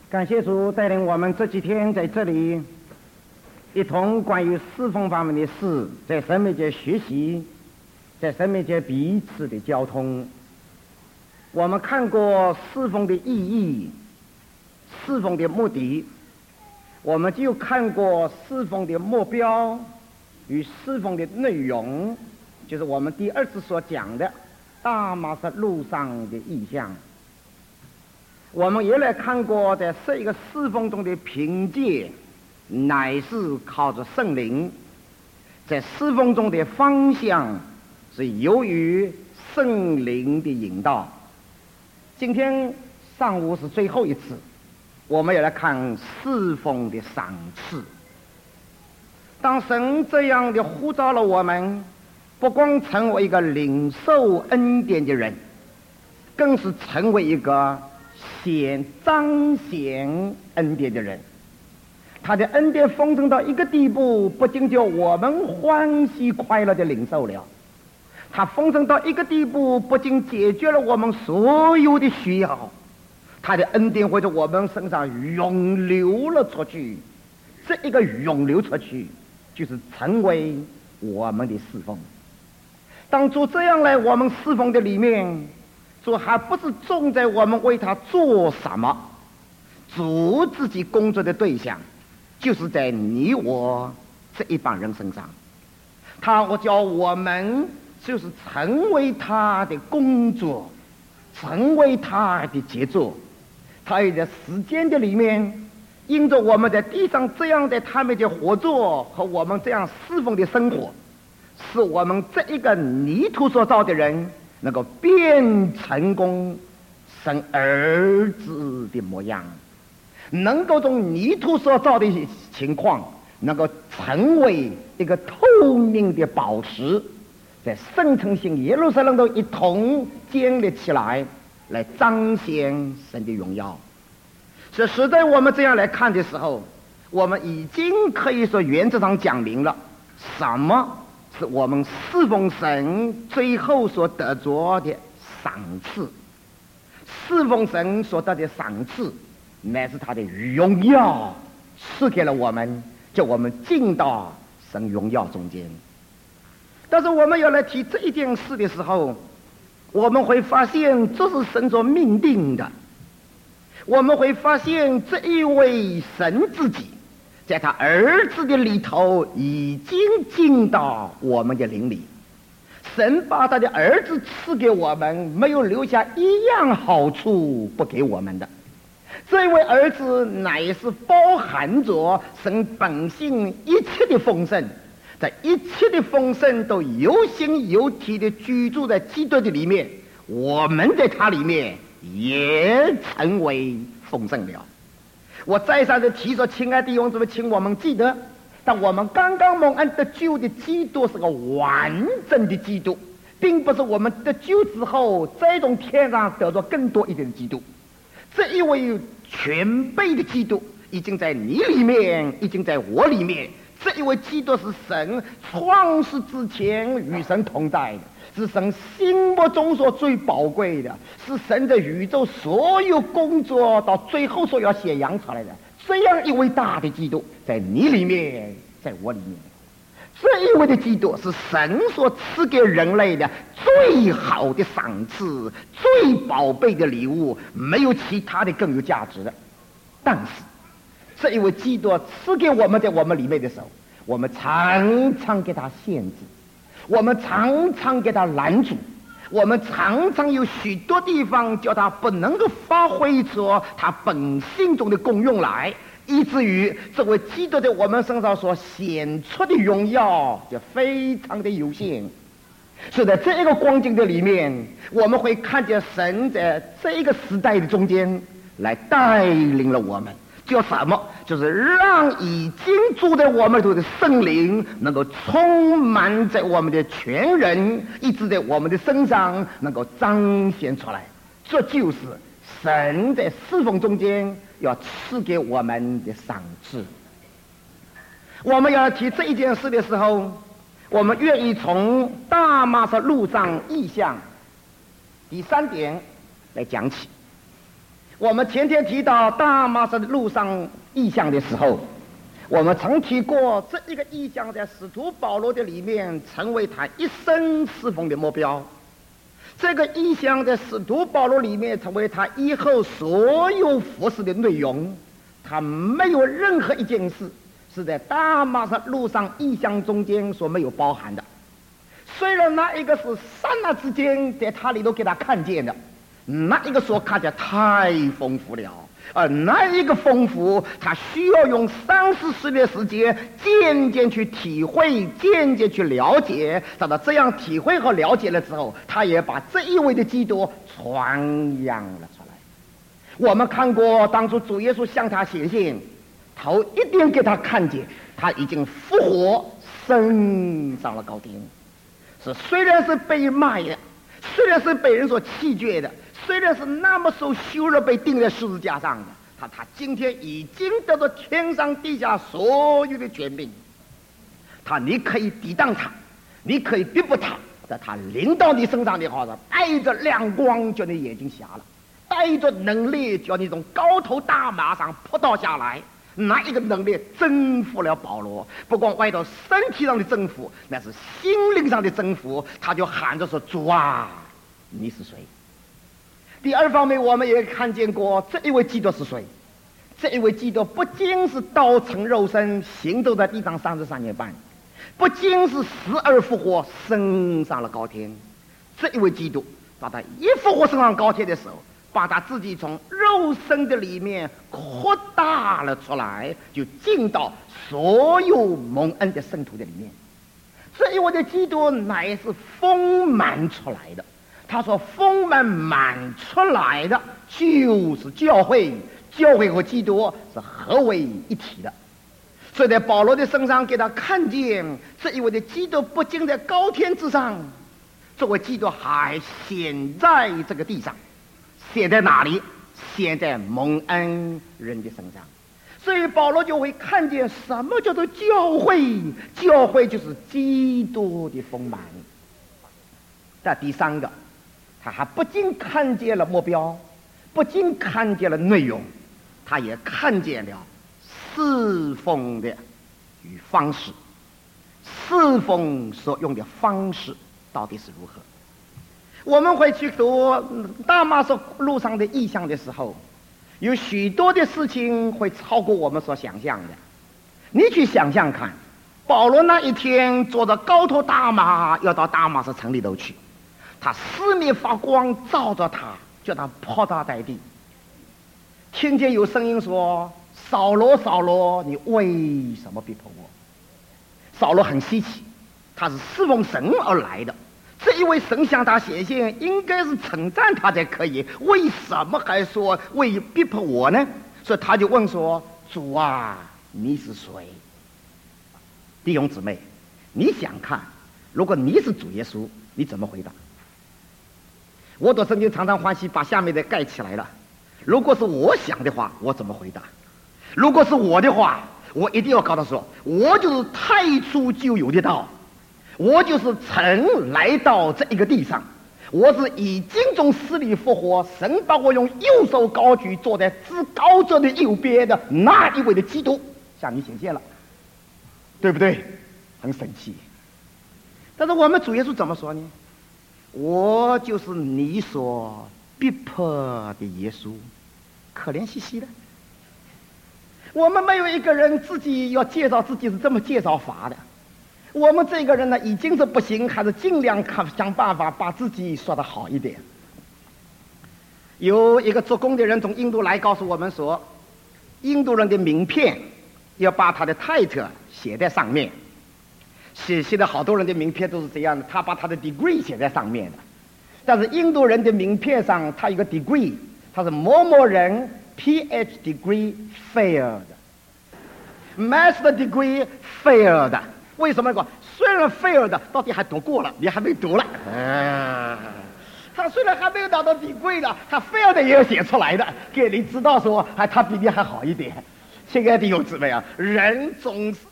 感谢主带领我们这几天在这里一同关于侍奉方面的事，在生命界学习，在生命界彼此的交通。我们看过侍奉的意义，侍奉的目的，我们就看过侍奉的目标与侍奉的内容，就是我们第二次所讲的大马士路上的意象。我们也来看过在这一个侍奉中的凭借乃是靠着圣灵，在侍奉中的方向是由于圣灵的引导。今天上午是最后一次，我们也来看侍奉的赏赐。当神这样的呼召了我们，不光成为一个领受恩典的人，更是成为一个彰显恩典的人。他的恩典丰盛到一个地步，不仅叫我们欢喜快乐的领受了，他丰盛到一个地步，不仅解决了我们所有的需要，他的恩典会在我们身上涌流了出去。这一个涌流出去，就是成为我们的侍奉。当主这样来我们侍奉的里面，主还不是重在我们为他做什么，主自己工作的对象就是在你我这一帮人身上。我叫我们就是成为他的工作，成为他的杰作。他也在时间的里面，因着我们在地上这样的他们的合作和我们这样侍奉的生活，使我们这一个泥土所造的人能够变成功生儿子的模样，能够从泥土所造的情况能够成为一个透明的宝石，在圣城性耶路撒冷都一同建立起来，来彰显神的荣耀。这实在我们这样来看的时候，我们已经可以说原则上讲明了什么是我们侍奉神最后所得着的赏赐。侍奉神所得的赏赐乃是他的荣耀赐给了我们，叫我们进到神荣耀中间。但是我们要来提这一件事的时候，我们会发现这是神所命定的。我们会发现这一位神自己在他儿子的里头已经进到我们的灵里。神把他的儿子赐给我们，没有留下一样好处不给我们的。这位儿子乃是包含着神本性一切的丰盛，在一切的丰盛都有形有体的居住在基督的里面，我们在他里面也成为丰盛了。我再三的提说，亲爱的弟兄姊妹，请我们记得，但我们刚刚蒙恩得救的基督是个完整的基督，并不是我们得救之后再从天上得到更多一点的基督。这一位全备的基督已经在你里面，已经在我里面。这一位基督是神创世之前与神同在的，是神心目中所最宝贵的，是神的宇宙所有工作到最后所要显扬出来的。这样一位大的基督在你里面，在我里面。这一位的基督是神所赐给人类的最好的赏赐，最宝贝的礼物，没有其他的更有价值的。但是这一位基督赐给我们在我们里面的时候，我们常常给他限制，我们常常给他拦阻，我们常常有许多地方叫他不能够发挥出他本性中的功用来，以至于这位基督在我们身上所显出的荣耀就非常的有限。是在这一个光景的里面，我们会看见神在这一个时代的中间来带领了我们，叫什么？就是让已经住在我们里头的圣灵能够充满在我们的全人，一直在我们的身上能够彰显出来。这就是神在侍奉中间要赐给我们的赏赐。我们要提这一件事的时候，我们愿意从大马士路上意象第3点来讲起。 我们天天提到大马士路上异象的时候，我们曾提过这一个异象在使徒保罗的里面成为他一生侍奉的目标。这个异象在使徒保罗里面成为他以后所有服事的内容。他没有任何一件事是在大马士路上异象中间所没有包含的。虽然那一个是刹那之间在他里头给他看见的，那一个所看见太丰富了，而那一个丰富他需要用30岁的时间渐渐去体会，渐渐去了解。等到这样体会和了解了之后，他也把这一位的基督传扬了出来。我们看过当初主耶稣向他显现，头一定给他看见他已经复活升上了高天。是虽然是被卖的，虽然是被人所弃绝的，虽然是那么受羞辱被钉在十字架上的，他今天已经得到天上地下所有的权柄。你可以抵挡他，你可以逼迫他，在他临到你身上的话，带着亮光叫你眼睛瞎了，带着能力叫你从高头大马上扑倒下来。那一个能力征服了保罗，不光外头身体上的征服，那是心灵上的征服。他就喊着说：主啊，你是谁？第二方面，我们也看见过这一位基督是谁。这一位基督不仅是道成肉身行走在地上33年半，不仅是死而复活升上了高天。这一位基督把他一复活升上高天的时候，把他自己从肉身的里面扩大了出来，就进到所有蒙恩的圣徒的里面。这一位的基督乃是丰满出来的。他说丰满出来的就是教会，教会和基督是合为一体的。所以在保罗的身上给他看见这一位的基督不仅在高天之上，这位基督还显在这个地上。显在哪里？显在蒙恩人的身上。所以保罗就会看见什么叫做教会，教会就是基督的丰满。在第三个，他还不仅看见了目标，不仅看见了内容，他也看见了侍奉的与方式，侍奉所用的方式到底是如何。我们会去读大马士路上的异象的时候，有许多的事情会超过我们所想象的。你去想象看，保罗那一天坐着高头大马要到大马士城里头去，他四面发光照着他，叫他扑倒在地。听见有声音说：扫罗扫罗，你为什么逼迫我？扫罗很稀奇，他是侍奉神而来的，这一位神向他显现，应该是称赞他才可以，为什么还说为逼迫我呢？所以他就问说：主啊，你是谁？弟兄姊妹，你想看，如果你是主耶稣，你怎么回答？我读圣经常常欢喜把下面的盖起来了。如果是我想的话，我怎么回答？如果是我的话，我一定要告诉他说：我就是太初就有的道，我就是曾来到这一个地上，我是已经从死里复活，神把我用右手高举，坐在至高者的右边的那一位的基督向你显现了，对不对？很神奇。但是我们主耶稣怎么说呢？我就是你所逼迫的耶稣，可怜兮兮的。我们没有一个人自己要介绍自己是这么介绍法的。我们这个人呢，已经是不行，还是尽量想办法把自己说得好一点。有一个做工的人从印度来告诉我们说，印度人的名片要把他的 title 写在上面。现在好多人的名片都是这样的，他把他的 degree 写在上面的。但是印度人的名片上他有个 degree， 他是某某人 PhD degree failed， Master degree failed。为什么呢？虽然 failed， 到底还读过了，你还没读了。他虽然还没有拿到degree了，他 failed 也要写出来的，给你知道说，他比你还好一点。亲爱的弟兄姊妹啊，人总是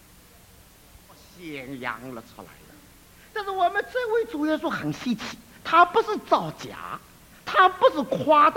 显扬了出来的。但是我们这位主耶稣很稀奇，他不是造假，他不是夸大，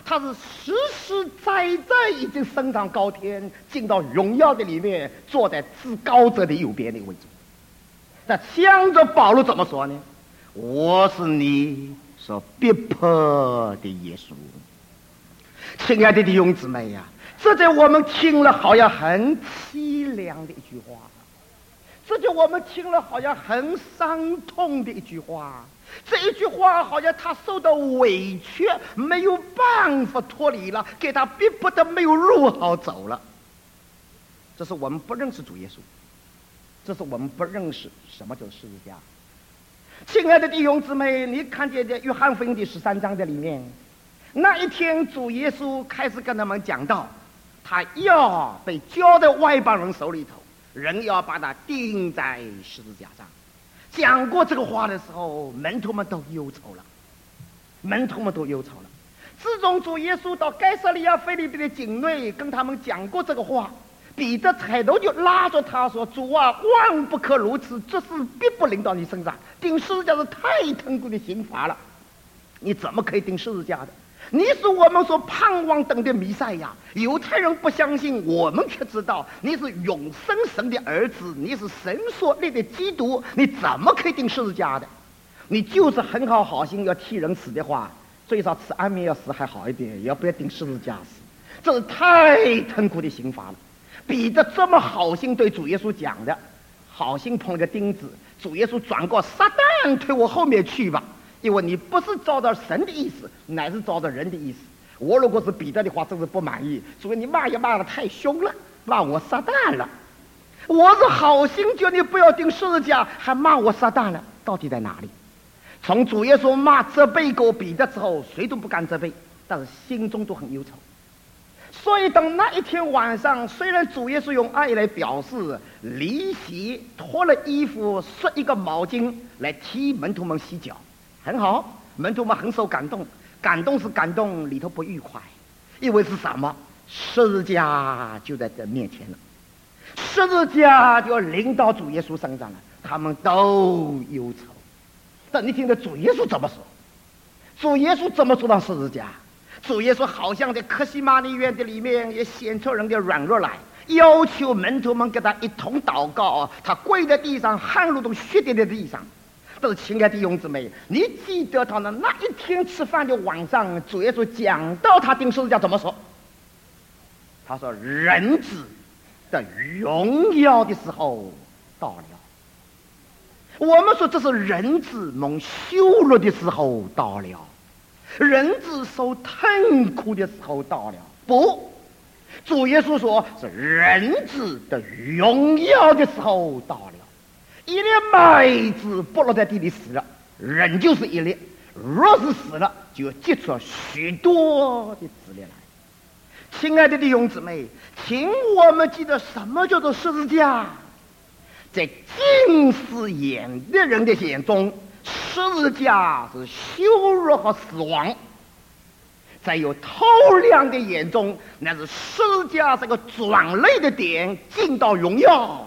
他是实实在在已经升上高天，进到荣耀的里面，坐在至高者的右边的位置。那向着保罗怎么说呢？我是你所逼迫的耶稣。亲爱的弟兄姊妹呀，这在我们听了好像很凄凉的一句话，这就我们听了好像很伤痛的一句话。这一句话好像他受到委屈，没有办法脱离了，给他逼迫的没有路好走了。这是我们不认识主耶稣，这是我们不认识什么叫十字架。亲爱的弟兄姊妹，你看见在约翰福音第13章的里面，那一天主耶稣开始跟他们讲道，他要被交在外邦人手里头，人要把他钉在十字架上。讲过这个话的时候，门徒们都忧愁了，门徒们都忧愁了。自从主耶稣到该撒利亚腓立比的境内跟他们讲过这个话，彼得抬头就拉着他说：主啊，万不可如此，这事必不临到你身上，钉十字架是太痛苦的刑罚了，你怎么可以钉十字架的？你是我们所盼望等的弥赛亚，犹太人不相信，我们却知道你是永生神的儿子，你是神所立的基督，你怎么可以钉十字架的？你就是很好心要替人死的话，最少吃安眠药死还好一点，也不要钉十字架死，这是太痛苦的刑罚了。彼得这么好心对主耶稣讲的，好心碰了个钉子，主耶稣转过，撒旦推我后面去吧，因为你不是照着神的意思，乃是照着人的意思。我如果是彼得的话，真是不满意，所以你骂也骂得太凶了，骂我撒旦了。我是好心叫你不要钉十字架，还骂我撒旦了，到底在哪里？从主耶稣骂责备过彼得之后，谁都不敢责备，但是心中都很忧愁。所以等那一天晚上，虽然主耶稣用爱来表示，离席脱了衣服，刷一个毛巾来替门徒们洗脚，很好，门徒们很受感动。感动是感动，里头不愉快，因为是什么？十字架就在这面前了，十字架就要临到主耶稣身上了，他们都忧愁。但你听着主耶稣怎么说？主耶稣怎么说到十字架？主耶稣好像在客西马尼园的里面也显出人的软弱来，要求门徒们跟他一同祷告，他跪在地上，汗如同血滴在地上。但是亲爱的弟兄姊妹，你记得他那一天吃饭的晚上，主耶稣讲到他钉十字架怎么说？他说：人子的荣耀的时候到了。我们说这是人子蒙羞辱的时候到了，人子受痛苦的时候到了。不，主耶稣说是人子的荣耀的时候到了。一粒麦子不落在地里死了，人就是一粒，若是死了，就结出许多的子粒来。亲爱的弟兄姊妹，请我们记得什么叫做十字架。在近视眼的人的眼中，十字架是羞辱和死亡；在有透亮的眼中，那是十字架是个转类的点，进到荣耀。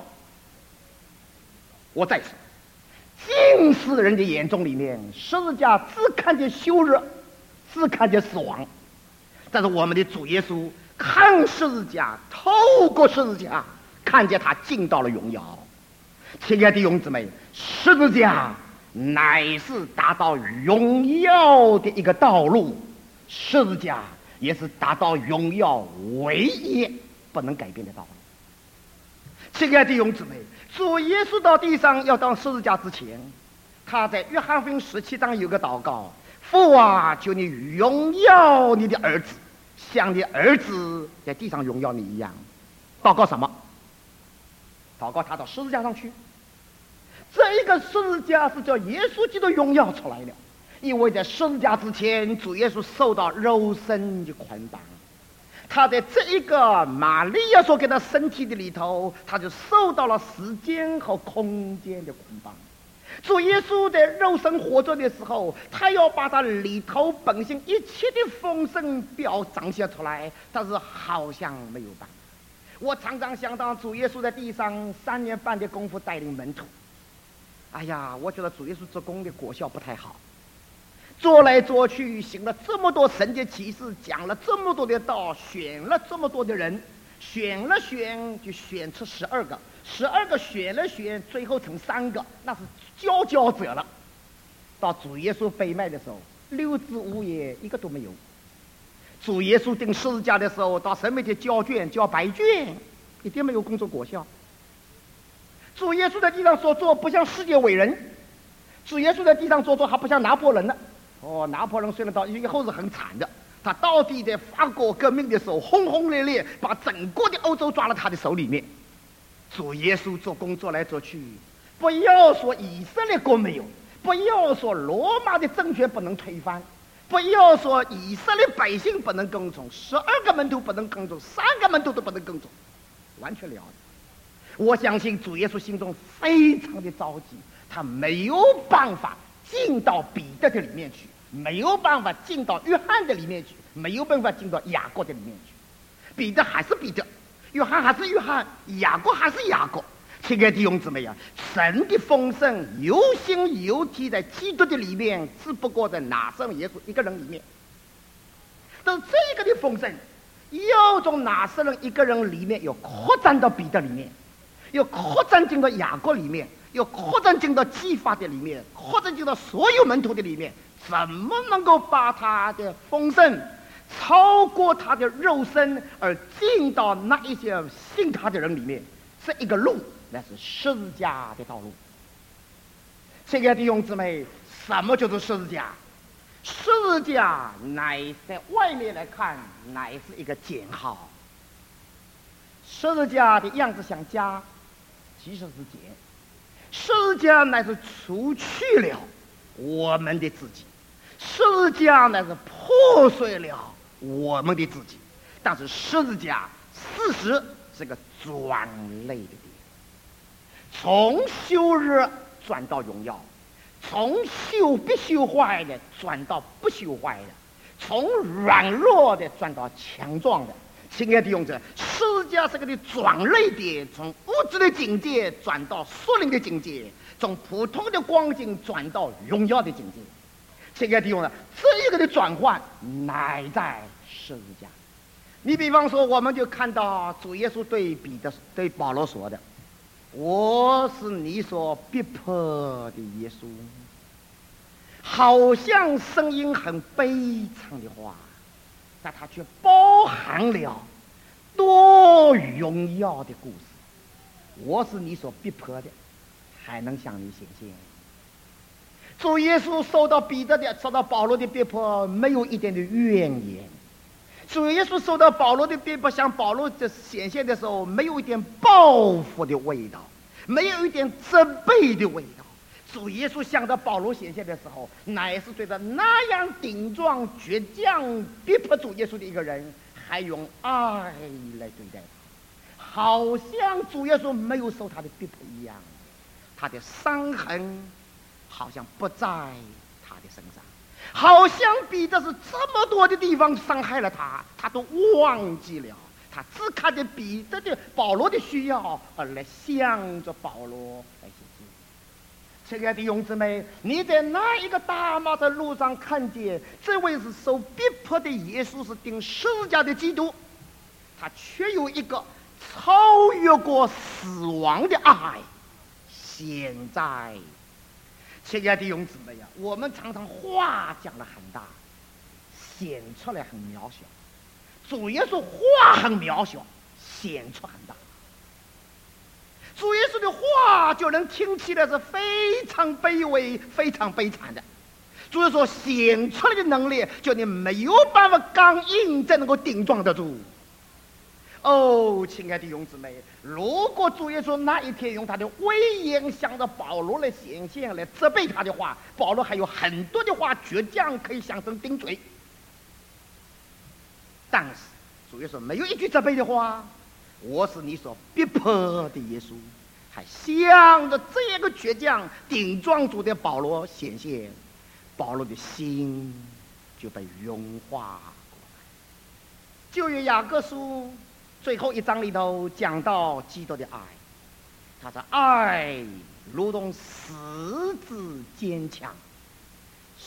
我再说，近视人的眼中里面，十字架只看见羞辱，只看见死亡。但是我们的主耶稣看十字架，透过十字架看见他进到了荣耀。亲爱的弟兄姊妹，十字架乃是达到荣耀的一个道路，十字架也是达到荣耀唯一不能改变的道路。亲爱的弟兄姊妹，主耶稣到地上要当十字架之前，他在约翰福音17章有个祷告：父啊，求你荣耀你的儿子，像你儿子在地上荣耀你一样。祷告什么？祷告他到十字架上去。这一个十字架是叫耶稣基督荣耀出来的，因为在十字架之前，主耶稣受到肉身的捆绑，他在这一个玛利亚所给他身体的里头，他就受到了时间和空间的捆绑。主耶稣在肉身活着的时候，他要把他里头本性一切的丰盛表彰显出来，但是好像没有办法。我常常想到主耶稣在地上3年半的功夫带领门徒，哎呀，我觉得主耶稣做工的果效不太好。 做来做去，行了这么多神的奇事，讲了这么多的道，选了这么多的人，选了选就选出12个，12个选了选，最后成3个，那是佼佼者了。到主耶稣被卖的时候，6至5夜一个都没有。主耶稣钉十字架的时候，到神面前交卷交白卷，一点没有工作果效。主耶稣在地上所做不像世界伟人，主耶稣在地上所做还不像拿破仑呢。拿破仑虽然到以后是很惨的，他到底在法国革命的时候轰轰烈烈把整个的欧洲抓到他的手里面。主耶稣做工作来做去，不要说以色列国没有，不要说罗马的政权不能推翻，不要说以色列百姓不能跟从，12个门徒不能跟从，3个门徒都不能跟从，完全了的。我相信主耶稣心中非常的着急，他没有办法进到彼得的里面去，没有办法进到约翰的里面去，没有办法进到雅各的里面去。彼得还是彼得，约翰还是约翰，雅各还是雅各。亲爱的弟兄姊妹啊，神的丰盛有形有体在基督的里面，只不过在拿撒勒耶稣一个人里面。但是这个的丰盛要从拿撒勒一个人里面，要扩展到彼得里面，要扩展进到雅各里面，要扩展进到基法的里面，扩展进到所有门徒的里面。怎么能够把他的丰盛超过他的肉身，而进到那一些信他的人里面？这一个路，那是十字架的道路。亲爱的弟兄姊妹，什么叫做十字架？十字架乃在外面来看，乃是一个减号。十字架的样子像加，其实是减。十字架乃是除去了我们的自己，十字架乃是破碎了我们的自己。但是十字架事实是个转类的点，从羞辱转到荣耀，从必修坏的转到不修坏的，从软弱的转到强壮的。亲爱的弟兄姊妹，十字架是个的转类点，从物质的境界转到属灵的境界，从普通的光景转到荣耀的境界。亲爱的弟兄姊妹，这一个的转换乃在十字架。你比方说，我们就看到主耶稣对保罗说的：“我是你所逼迫的耶稣。”好像声音很悲惨的话，但它却包含了多荣耀的故事。我是你所逼迫的，还能向你显现。主耶稣受到保罗的逼迫，没有一点的怨言。主耶稣受到保罗的逼迫，向保罗的显现的时候，没有一点报复的味道，没有一点责备的味道。主耶稣向着保罗显现的时候，乃是对着那样顶撞倔强逼迫主耶稣的一个人，还用爱来对待他，好像主耶稣没有受他的逼迫一样。他的伤痕好像不在他的身上，好像彼得是这么多的地方伤害了他，他都忘记了。他只看着保罗的需要，而来向着保罗来写字。亲爱的弟兄姊妹，你在那一个大马的路上看见这位是受逼迫的耶稣，是钉十字架的基督，他却有一个超越过死亡的爱显在。亲爱的弟兄姊妹呀，我们常常话讲得很大，显出来很渺小。主耶稣话很渺小，显出很大。主耶稣的话就能听起来是非常卑微、非常悲惨的。主耶稣显出来的能力，就你没有办法刚硬再能够顶撞得住。哦，亲爱的弟兄姊妹，如果主耶稣那一天用他的威严向着保罗来显现、来责备他的话，保罗还有很多的话倔强可以向上顶嘴。但是主耶稣没有一句责备的话，我是你所逼迫的耶稣，还向着这个倔强顶撞主的保罗显现，保罗的心就被融化过来。旧约雅各书最后1章里头讲到基督的爱，他的爱如同石子坚强，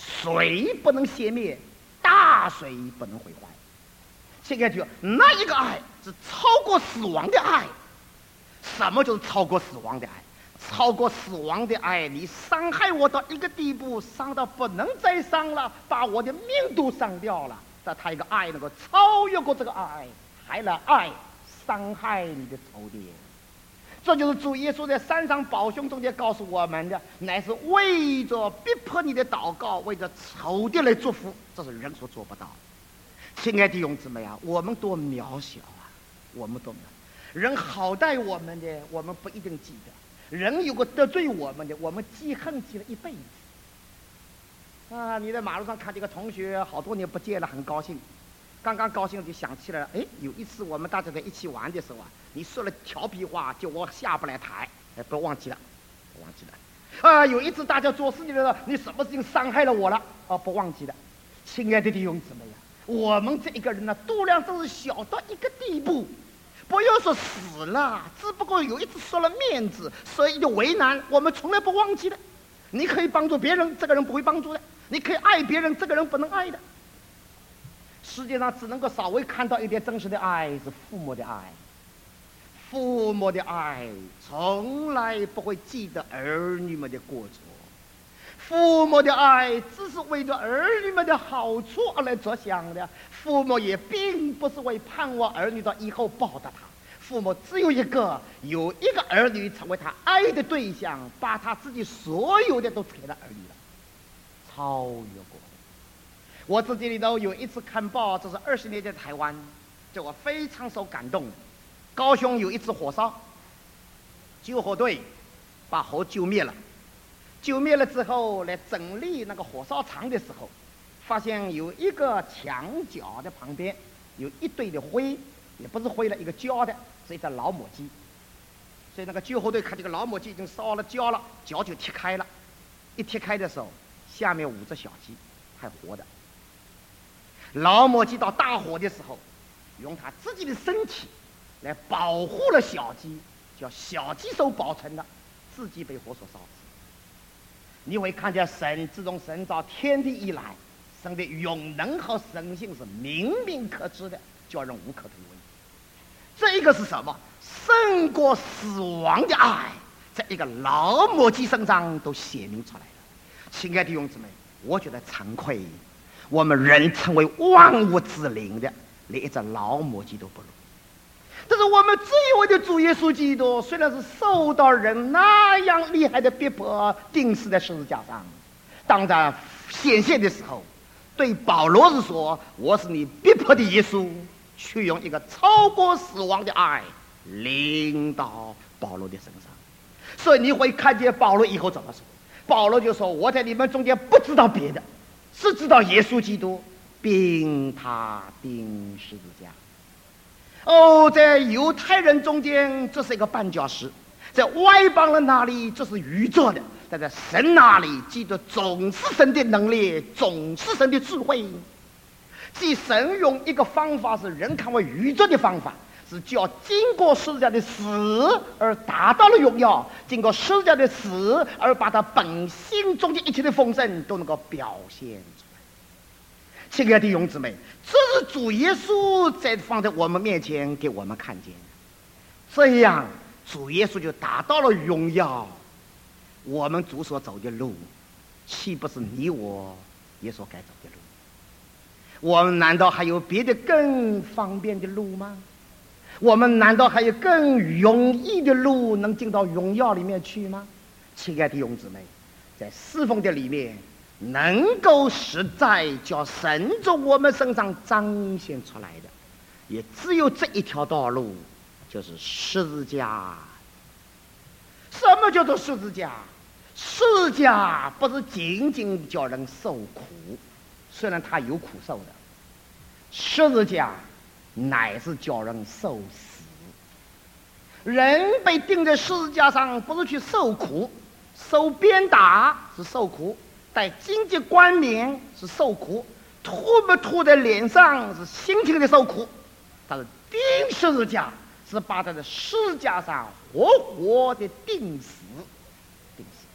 水不能熄灭，大水不能毁坏。现在就那一个爱是超过死亡的爱。什么就是超过死亡的爱？超过死亡的爱，你伤害我到一个地步，伤到不能再伤了，把我的命都伤掉了。但他一个爱能够超越过这个爱，还来爱伤害你的仇敌。这就是主耶稣在山上宝训中间告诉我们的，乃是为着逼迫你的祷告，为着仇敌来祝福，这是人所做不到的。亲爱的弟兄姊妹啊，我们多渺小啊，我们多渺小。人好待我们的，我们不一定记得；人有个得罪我们的，我们记恨记了一辈子。啊，你在马路上看这个同学，好多年不见了，很高兴。刚刚高兴就想起来了，哎，有一次我们大家在一起玩的时候啊，你说了调皮话，叫我下不来台，哎，不忘记了，不忘记了。啊，有一次大家做事情的时候，你什么事情伤害了我了？哦，不忘记了。亲爱的弟兄姊妹呀，我们这一个人呢，度量真是小到一个地步。不要说死了，只不过有一次说了面子，所以就为难，我们从来不忘记的。你可以帮助别人，这个人不会帮助的；你可以爱别人，这个人不能爱的。世界上只能够稍微看到一点真实的爱，是父母的爱。父母的爱从来不会记得儿女们的过错，父母的爱只是为了儿女们的好处而来着想的。父母也并不是为盼望儿女到以后报答他，父母只有一个，有一个儿女成为他爱的对象，把他自己所有的都给了儿女了，超越过。我自己里头有一次看报，这是20年前的台湾，这我非常受感动。高雄有一次火烧，救火队把火救灭了，救灭了之后来整理那个火烧场的时候，发现有一个墙角的旁边有一堆的灰，也不是灰了，一个焦的，是一只老母鸡。所以那个救火队看这个老母鸡已经烧了焦了，脚就踢开了，一踢开的时候，下面5只小鸡还活的。老母鸡到大火的时候，用它自己的身体来保护了小鸡，叫小鸡受保存了，自己被火所烧死。你会看见神自从神造天地以来，神的永能和神性是明明可知的，叫人无可推诿。这一个是什么？胜过死亡的爱，在一个老母鸡身上都显明出来了。亲爱的弟兄姊妹，我觉得惭愧，我们人成为万物之灵的，连一只老母鸡都不如。但是我们自以为的主耶稣基督，虽然是受到人那样厉害的逼迫，钉死在十字架上，当他显现的时候，对保罗是说：“我是你逼迫的耶稣。”去用一个超过死亡的爱临到保罗的身上。所以你会看见保罗以后怎么说？保罗就说：“我在你们中间不知道别的，只知道耶稣基督，并他钉十字架。”哦，在犹太人中间，这是一个绊脚石；在外邦人那里，这是愚拙的；但在神那里，基督总是神的能力，总是神的智慧。即神用一个方法是人看为愚拙的方法，是叫经过十字架的死而达到了荣耀，经过十字架的死而把他本性中的一切的丰盛都能够表现出来。亲爱的弟兄姊妹，这是主耶稣在放在我们面前给我们看见，这样主耶稣就达到了荣耀。我们主所走的路，岂不是你我也所该走的路？我们难道还有别的更方便的路吗？我们难道还有更容易的路能进到荣耀里面去吗？亲爱的弟兄姊妹，在侍奉的里面能够实在叫神从我们身上彰显出来的，也只有这一条道路，就是十字架。什么叫做十字架？十字架不是仅仅叫人受苦，虽然他有苦受的，十字架乃是叫人受死。人被钉在十字架上，不是去受苦，受鞭打是受苦，戴荆棘冠冕是受苦，吐不吐在脸上是心情的受苦。但是钉十字架是把他的十字架上活活的钉死。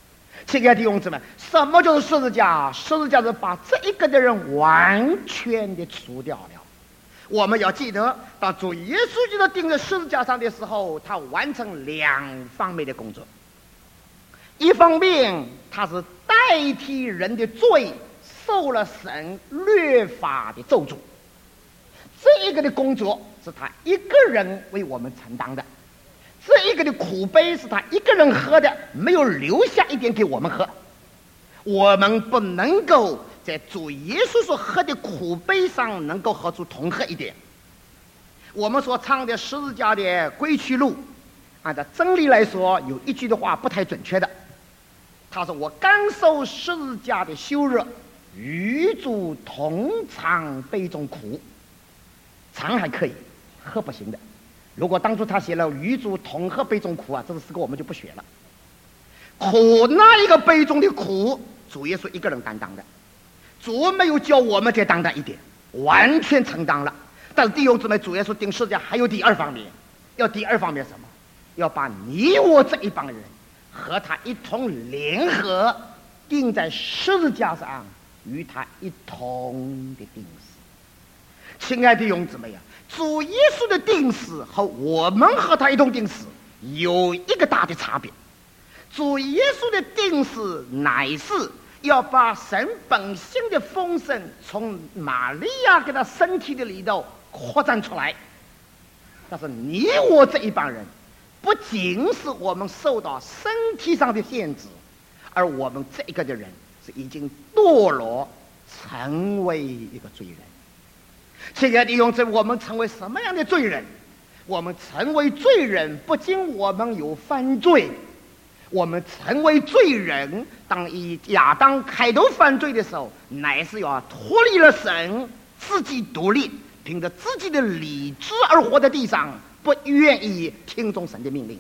亲爱的弟兄姊妹，什么就是十字架？十字架是把这一个的人完全的除掉了。我们要记得，当主耶稣基督钉在十字架上的时候，他完成两方面的工作。一方面，他是代替人的罪，受了神律法的咒诅。这一个的工作是他一个人为我们承担的，这一个的苦杯是他一个人喝的，没有留下一点给我们喝。我们不能够在主耶稣所喝的苦杯上能够喝出同喝一点。我们所唱的十字架的归去路，按照真理来说，有一句的话不太准确的，他说：“我刚受十字架的羞辱，与主同尝杯中苦。”尝还可以，喝不行的。如果当初他写了“与主同喝杯中苦”啊，这个诗歌我们就不学了。苦那一个杯中的苦，主耶稣一个人担当的，主没有叫我们再担当一点，完全承担了。但是弟兄姊妹，主耶稣钉十字架还有第二方面，第二方面什么？要把你我这一帮人和他一同联合钉在十字架上，与他一同的钉死。亲爱的弟兄姊妹啊，主耶稣的钉死和我们和他一同钉死有一个大的差别。主耶稣的钉死乃是要把神本性的丰盛从玛利亚给他身体的里头扩展出来。但是你我这一帮人，不仅是我们受到身体上的限制，而我们这一个的人是已经堕落，成为一个罪人。亲爱的弟兄姊妹，我们成为什么样的罪人？我们成为罪人，不仅我们有犯罪，我们成为罪人。当亚当开头犯罪的时候，乃是要脱离了神，自己独立，凭着自己的理智而活在地上，不愿意听从神的命令。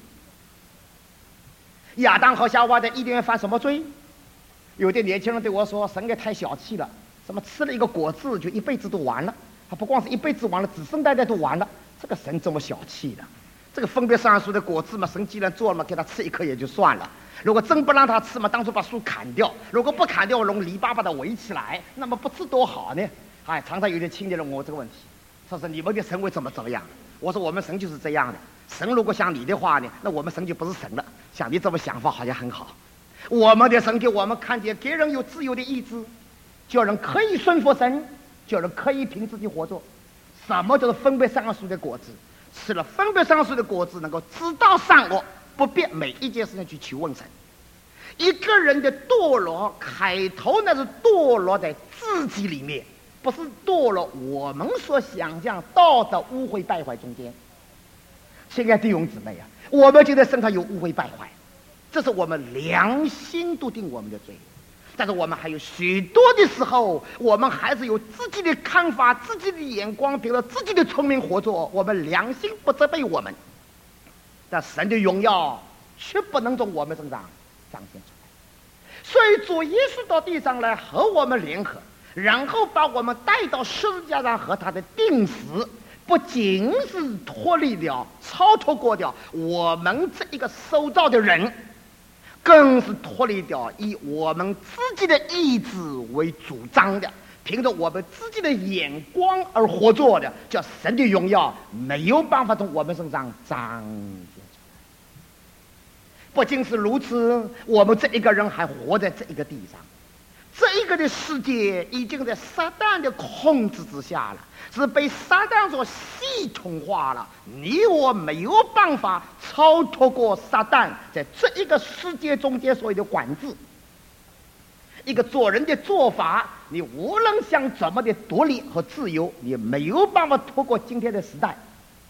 亚当和夏娃在伊甸园犯什么罪？有的年轻人对我说：“神也太小气了，什么吃了一个果子就一辈子都完了。他不光是一辈子完了，子孙代代都完了。这个神这么小气的，这个分别善恶树的果子嘛，神既然做了嘛，给他吃一颗也就算了。如果真不让他吃嘛，当初把树砍掉；如果不砍掉，用篱笆把它围起来，那么不吃多好呢？”常常有些青年人问我这个问题，说是你们的神为什么怎么样？我说我们神就是这样的。神如果像你的话呢，那我们神就不是神了。像你这么想法好像很好。我们的神给我们看见，给人有自由的意志，叫人可以顺服神，叫人可以凭自己活着。什么叫做分别善恶树的果子？吃了分别善恶树的果子，能够知道善恶，不必每一件事情去求问神。一个人的堕落，开头那是堕落在自己里面，不是堕落我们所想象道德污秽败坏中间。亲爱的弟兄姊妹啊，我们觉得身上有污秽败坏，这是我们良心笃定我们的罪。但是我们还有许多的时候，我们还是有自己的看法、自己的眼光，凭着自己的聪明活着，我们良心不责备我们，但神的荣耀却不能从我们身上彰显出来。所以主耶稣到地上来和我们联合，然后把我们带到十字架上和他的钉死，不仅是脱离了、超脱过掉我们这一个受造的人，更是脱离掉以我们自己的意志为主张的，凭着我们自己的眼光而活着的，叫神的荣耀没有办法从我们身上彰显出来。不仅是如此，我们这一个人还活在这一个地上，这一个的世界已经在撒旦的控制之下了，是被撒旦所系统化了。你我没有办法超脱过撒旦在这一个世界中间所有的管制。一个做人的做法，你无论想怎么的独立和自由，你没有办法脱过今天的时代。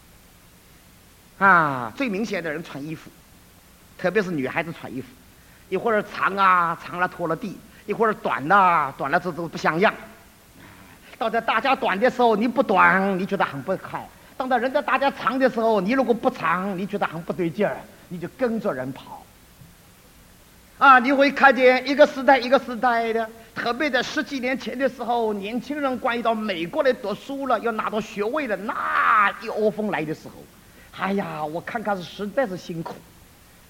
最明显的人穿衣服，特别是女孩子穿衣服，一会儿长了拖了地，一会儿短了这都不像样。到在大家短的时候你不短，你觉得很不快；当到人家大家长的时候，你如果不长，你觉得很不对劲儿，你就跟着人跑。你会看见一个时代一个时代的，特别在10几年前的时候，年轻人关于到美国来读书了，要拿到学位了，那一窝蜂来的时候，我看看是实在是辛苦。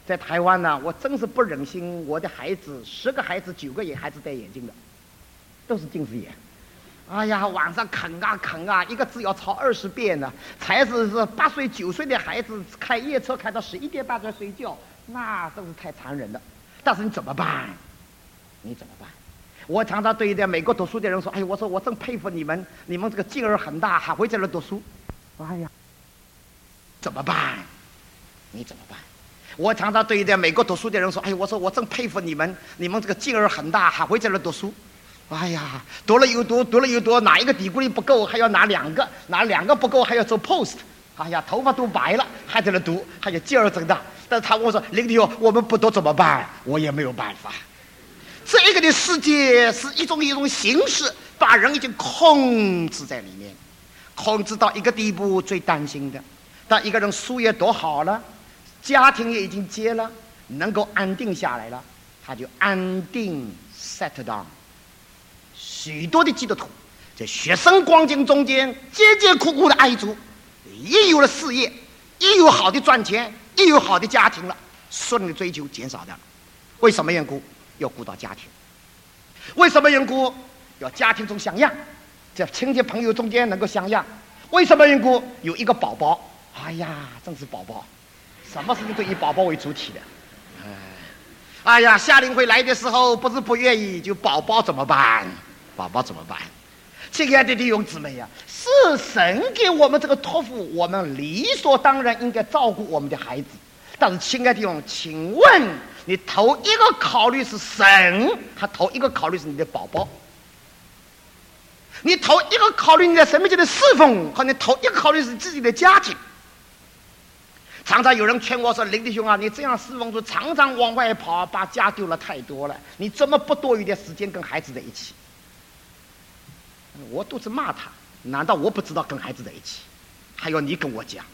在台湾呢，我真是不忍心我的孩子10个孩子9个也还是戴眼镜的，都是近视眼。哎呀，往上啃啊啃啊，一个字要抄20遍呢，才是8岁9岁的孩子开夜车开到11点半才睡觉，那真是太残忍了。但是你怎么办？你怎么办？我常常对在美国读书的人说：“哎，我说我真佩服你们，你们这个劲儿很大，还会在那读书。”哎呀，怎么办？你怎么办？我常常对在美国读书的人说：“哎，我说我真佩服你们，你们这个劲儿很大，还会在那读书。”哎呀，读了又读，读了又读，哪一个底咕噜不够，还要拿2个，拿2个不够，还要做 post。哎呀，头发都白了，还在那读，还有劲儿真大。但是他问我说：“林弟兄，我们不读怎么办？”我也没有办法。这个的世界是一种形式，把人已经控制在里面，控制到一个地步。最担心的，当一个人书也读好了，家庭也已经结了，能够安定下来了，他就安定 set down。许多的基督徒在学生光景中间艰艰苦苦的挨住，一有了事业，一有好的赚钱，一有好的家庭了，顺利的追求减少掉了。为什么缘故？要顾到家庭。为什么缘故？要家庭中像样，在亲戚朋友中间能够像样。为什么缘故？有一个宝宝。哎呀，真是宝宝，什么事情都以宝宝为主体的。哎呀，夏令会来的时候不是不愿意，就宝宝怎么办？宝宝怎么办？亲爱的弟兄姊妹呀，是神给我们这个托付，我们理所当然应该照顾我们的孩子。但是亲爱的弟兄，请问你头一个考虑是神，还头一个考虑是你的宝宝？你头一个考虑你在神面前的侍奉，和你头一个考虑是自己的家庭。常常有人劝我说：“林弟兄啊，你这样侍奉主，常常往外跑，把家丢了太多了，你怎么不多余的时间跟孩子在一起？”我都是骂他，难道我不知道跟孩子在一起？还要你跟我讲？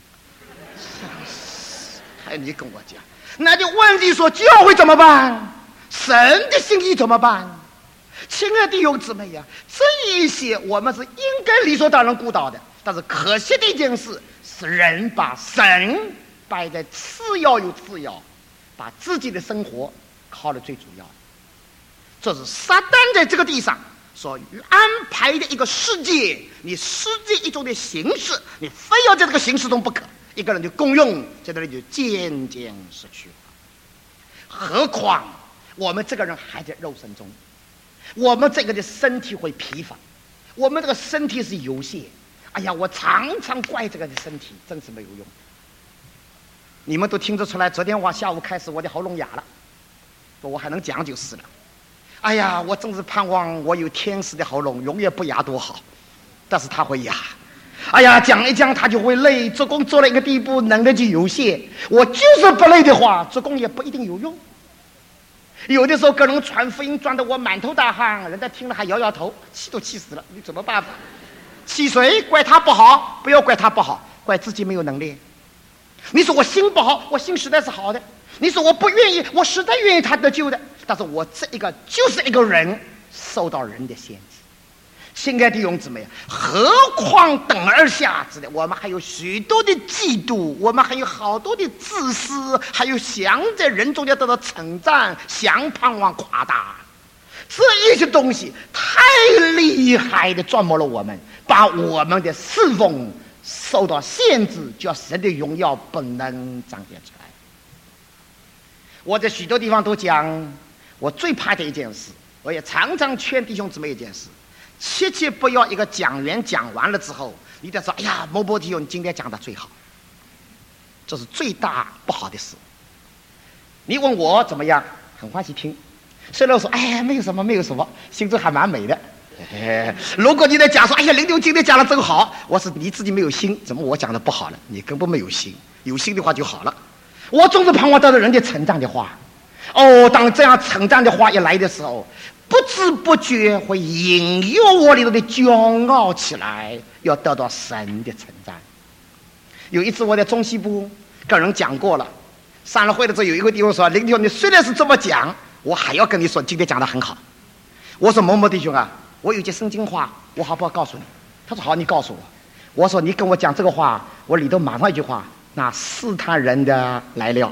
还要你跟我讲？那就问题说教会怎么办？神的心意怎么办？亲爱的弟兄姊妹呀，这一些我们是应该理所当然顾到的。但是可惜的一件事是，人把神摆在次要有次要，把自己的生活靠得最主要。这是撒旦在这个地上所安排的一个世界，你世界一种的形式，你非要在这个形式中不可。一个人的功用在这里就渐渐失去了。何况我们这个人还在肉身中，我们这个的身体会疲乏，我们这个身体是有限。哎呀，我常常怪这个的身体，真是没有用。你们都听得出来，昨天下午开始我的喉咙哑了，我还能讲就是了。哎呀，我真是盼望我有天使的喉咙，永远不哑多好。但是他会哑。哎呀，讲一讲他就会累，做工做了一个地步，能力就有限。我就是不累的话，做工也不一定有用。有的时候跟人传福音，传得我满头大汗，人家听了还摇摇头，气都气死了。你怎么办法？气谁？怪他不好？不要怪他不好，怪自己没有能力。你说我心不好，我心实在是好的。你说我不愿意，我实在愿意他得救的。但是我这一个就是一个人，受到人的限制。亲爱的弟兄姊妹，何况等而下之的，我们还有许多的嫉妒，我们还有好多的自私，还有想在人中间得到称赞，想盼望夸大，这一些东西太厉害的琢磨了我们，把我们的侍奉受到限制，叫神的荣耀不能彰显出来。我在许多地方都讲，我最怕的一件事，我也常常劝弟兄姊妹一件事，切切不要一个讲员讲完了之后，你得说：“哎呀，某某弟兄，你今天讲的最好。”这是最大不好的事。你问我怎么样，很欢喜听。虽然我说：“哎，没有什么，没有什么，心中还蛮美的。”如果你在讲说：“哎呀，林兄今天讲的真好。”我说：“你自己没有心，怎么我讲的不好了？你根本没有心，有心的话就好了。”我总是盼望得到人家称赞的话。当这样称赞的话一来的时候，不知不觉会引诱我里头的骄傲起来，要得到神的称赞。有一次我在中西部跟人讲过了，散了会的时候，有一个弟兄说：“林弟兄，你虽然是这么讲，我还要跟你说，今天讲的很好。”我说：“某某弟兄啊，我有句圣经话，我好不好告诉你？”他说：“好，你告诉我。”我说：“你跟我讲这个话，我里头马上一句话，那试探人的来了。”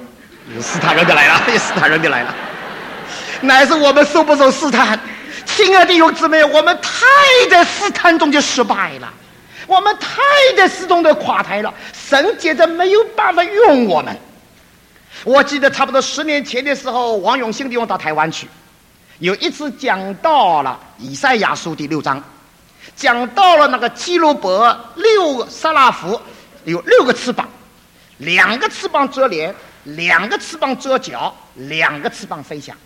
试探人的来了，试探人的来了，乃是我们受不受试探？亲爱的弟兄姊妹，我们太在试探中就失败了，我们太在试中的垮台了，神接着没有办法用我们。我记得差不多10年前的时候，王永信弟兄到台湾去，有一次讲到了以赛亚书第6章，讲到了那个基路伯撒拉弗有6个翅膀，2个翅膀遮脸，2个翅膀遮脚，2个翅膀飞翔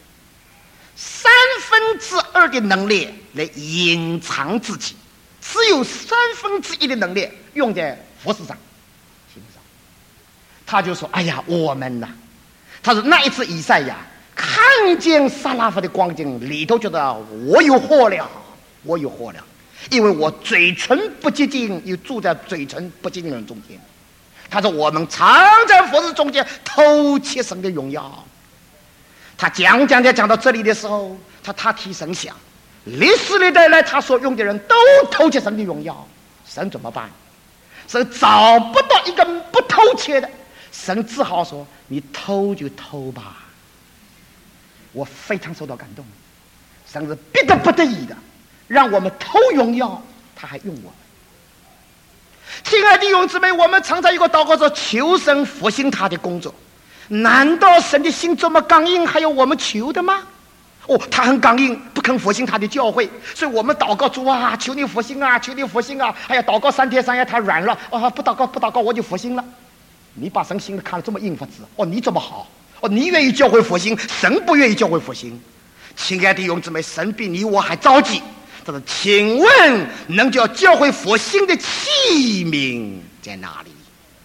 ，2/3的能力来隐藏自己，只有1/3的能力用在服饰上。他就说：“哎呀，我们呐，他说那一次以赛亚看见撒拉弗的光景，里头觉得我有祸了，我有祸了，因为我嘴唇不洁净，又住在嘴唇不洁净的人中间。他说我们常在服饰中间偷窃神的荣耀。”他讲到这里的时候，他替神想，历史历代来他所用的人都偷窃神的荣耀，神怎么办？神找不到一个不偷窃的，神只好说：“你偷就偷吧。”我非常受到感动，神是逼得不得已的，让我们偷荣耀，他还用我们。亲爱的弟兄姊妹，我们常常有个祷告说：求神复兴他的工作。难道神的心这么刚硬，还有我们求的吗？他很刚硬，不肯复兴他的教会，所以我们祷告主啊，求你复兴啊，求你复兴啊！哎呀，祷告3天3夜，他软了，不祷告我就复兴了。你把神心看得这么硬法子，你这么好，你愿意教会复兴，神不愿意教会复兴。亲爱的弟兄姊妹，神比你我还着急。但是，请问能叫教会复兴的器皿在哪里？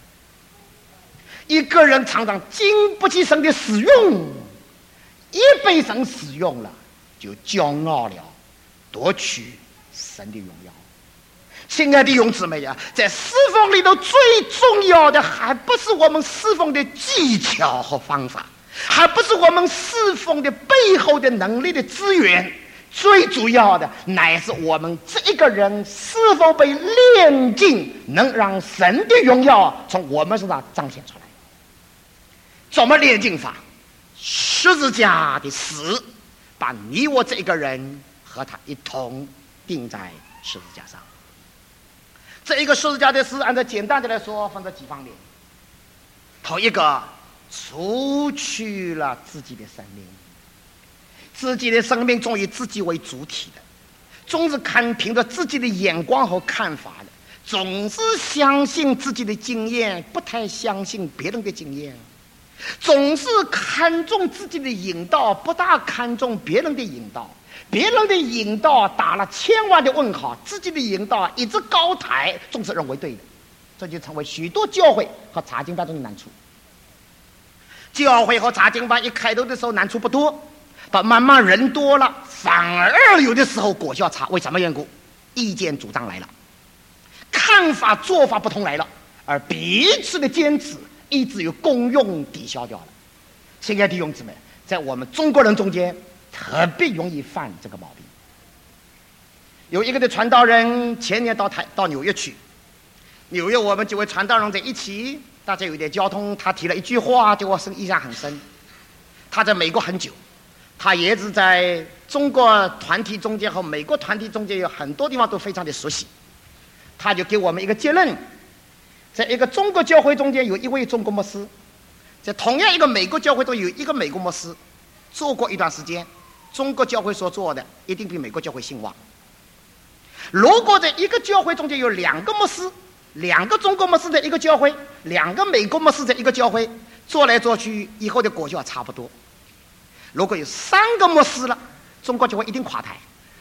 一个人常常经不起神的使用，一被神使用了，就骄傲了，夺取神的荣耀。亲爱的弟兄姊妹呀，在侍奉里头最重要的，还不是我们侍奉的技巧和方法，还不是我们侍奉的背后的能力的资源，最主要的乃是我们这一个人是否被炼净，能让神的荣耀从我们身上彰显出来。怎么炼净法？十字架的死把你我这一个人和他一同钉在十字架上。这一个十字架的死，按照简单的来说，分成几方面。头一个，除去了自己的生命，自己的生命总以自己为主体的，总是凭着自己的眼光和看法的，总是相信自己的经验，不太相信别人的经验，总是看重自己的引导，不大看重别人的引导。别人的引导打了1000万的问号，自己的引导一直高抬，总是认为对的，这就成为许多教会和查经班中的难处。教会和查经班一开头的时候难处不多，到慢慢人多了，反而有的时候果效差。为什么缘故？意见主张来了，看法做法不同来了，而彼此的坚持一直有功用抵消掉了。亲爱的弟兄姊妹，在我们中国人中间特别容易犯这个毛病。有一个的传道人前年到纽约去，纽约我们几位传道人在一起，大家有点交通，他提了一句话对我印象很深。他在美国很久，他也是在中国团体中间和美国团体中间有很多地方都非常的熟悉。他就给我们一个结论，在一个中国教会中间有一位中国牧师，在同样一个美国教会中有一个美国牧师，做过一段时间，中国教会所做的一定比美国教会兴旺。如果在一个教会中间有2个牧师，2个中国牧师在一个教会，2个美国牧师在一个教会，做来做去以后的果效差不多。如果有3个牧师了，中国教会一定垮台，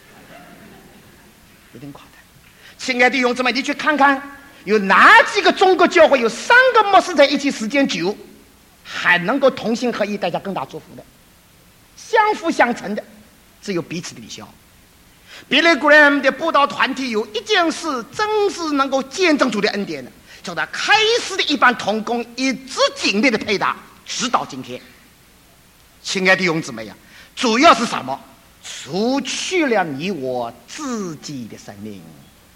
一定垮台。亲爱的弟兄姊妹，你去看看有哪几个中国教会有3个牧师在一起时间久，还能够同心合一，大家更大祝福的，相辅相成的，只有彼此的抵消。Billy Graham 的布道团体有一件事真是能够见证主的恩典的，就他开始的一般同工一直紧密的配搭，直到今天。亲爱的弟兄姊妹呀，主要是什么？除去了你我自己的生命，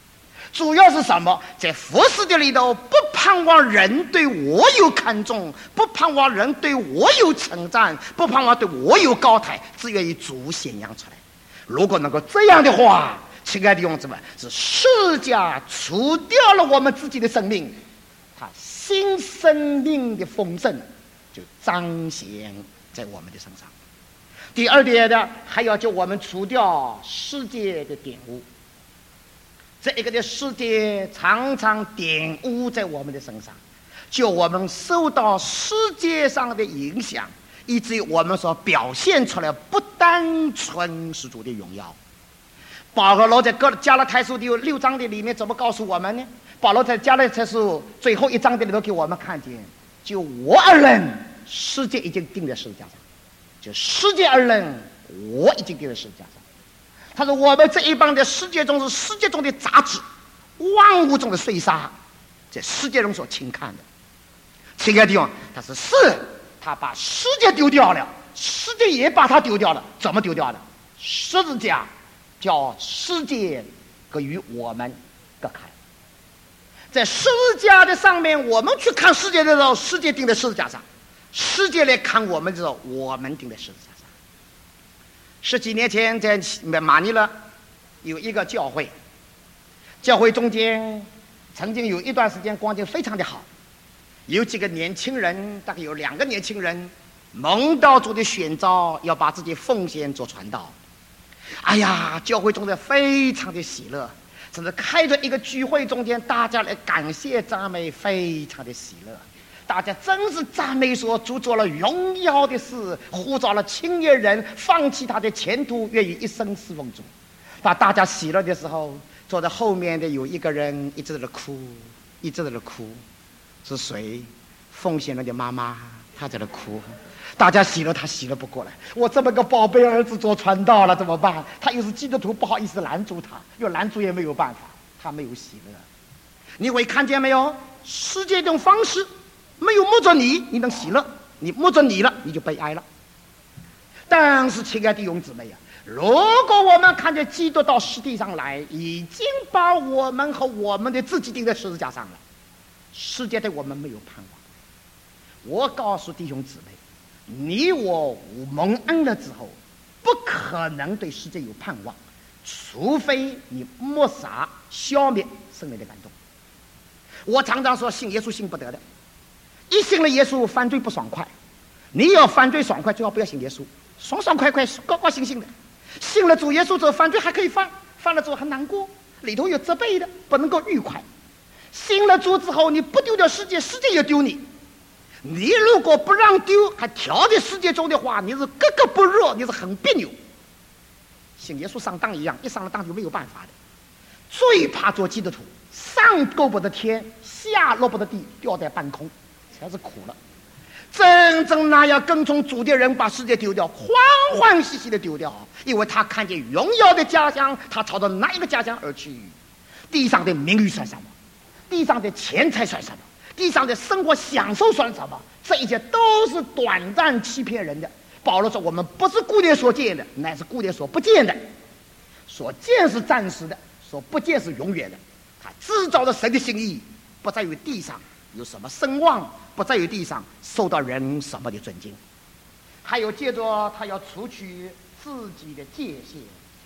主要是什么？在服侍的里头，不盼望人对我有看重，不盼望人对我有称赞，不盼望对我有高抬，只愿意主显扬出来。如果能够这样的话，亲爱的弟兄姊妹，是释迦除掉了我们自己的生命，他新生命的丰盛就彰显在我们的身上。第二点呢，还要叫我们除掉世界的玷污。这一个的世界常常玷污在我们的身上，就我们受到世界上的影响，以至于我们所表现出来不单纯是主的荣耀。保罗在加拉太书第6章的里面怎么告诉我们呢？保罗在加拉太书最后1章的里头给我们看见，就我而论，世界已经定在十字架上；就世界而论，我已经定在十字架上。他说我们这一帮的世界中是世界中的杂质，万物中的碎沙，在世界中所轻看的。亲爱的弟兄，他是他把世界丢掉了，世界也把他丢掉了。怎么丢掉的？十字架叫世界隔与我们隔开。在十字架的上面，我们去看世界的时候，世界钉在十字架上；世界来看我们的时候，我们钉在十字架上。10几年前，在马尼拉有一个教会，教会中间曾经有一段时间光景非常的好，有几个年轻人，大概有2个年轻人蒙到主的选召，要把自己奉献做传道。哎呀，教会中的非常的喜乐，甚至开着一个聚会中间，大家来感谢赞美，非常的喜乐。大家真是赞美说，主做了荣耀的事，呼召了青年人放弃他的前途，愿意一生侍奉主。把大家喜乐的时候，坐在后面的有一个人一直在那哭，一直在那哭。是谁？奉献人的妈妈，她在那哭。大家喜乐，他喜乐不过来。我这么个宝贝儿子做传道了，怎么办？他又是基督徒，不好意思拦住他，又拦住也没有办法，他没有喜乐。你会看见没有？世界这种方式没有摸着你，你能喜乐；你摸着你了，你就悲哀了。但是，亲爱的弟兄姊妹啊，如果我们看见基督到实地上来，已经把我们和我们的自己钉在十字架上了，世界对我们没有盼望。我告诉弟兄姊妹，你我蒙恩了之后，不可能对世界有盼望，除非你抹杀消灭圣灵的感动。我常常说，信耶稣信不得的，一信了耶稣犯罪不爽快。你要犯罪爽快，最好不要信耶稣，爽爽快快高高兴兴的。信了主耶稣之后，犯罪还可以犯，犯了之后很难过，里头有责备的，不能够愉快。信了主之后，你不丢掉世界，世界也丢你。你如果不让丢，还跳在世界中的话，你是格格不入，你是很别扭。信耶稣上当一样，一上了当就没有办法的。最怕做基督徒，上够不得天，下落不得地，掉在半空，才是苦了。真正那样跟从主的人，把世界丢掉，欢欢喜喜的丢掉，因为他看见荣耀的家乡，他朝着那一个家乡而去。地上的名誉算什么？地上的钱财算什么？地上的生活享受算什么？这一切都是短暂欺骗人的。保罗说，我们不是顾念所见的，乃是顾念所不见的。所见是暂时的，所不见是永远的。他制造了神的心意，不在于地上有什么声望，不在于地上受到人什么的尊敬。还有接着他要除去自己的界限，